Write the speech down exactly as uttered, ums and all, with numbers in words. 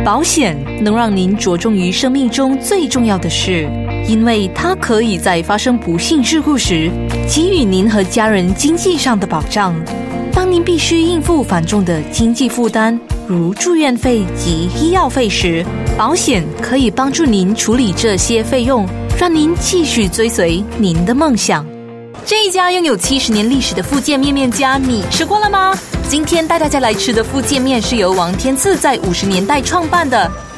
保险能让您着重于生命中最重要的事，因为它可以在发生不幸事故时给予您和家人经济上的保障。当您必须应付繁重的经济负担，如住院费及医药费时，保险可以帮助您处理这些费用，让您继续追随您的梦想。这一家拥有七十年历史的福建面面家，你吃过了吗？今天带大家来吃的福建面是由王天赐在五十年代创办的，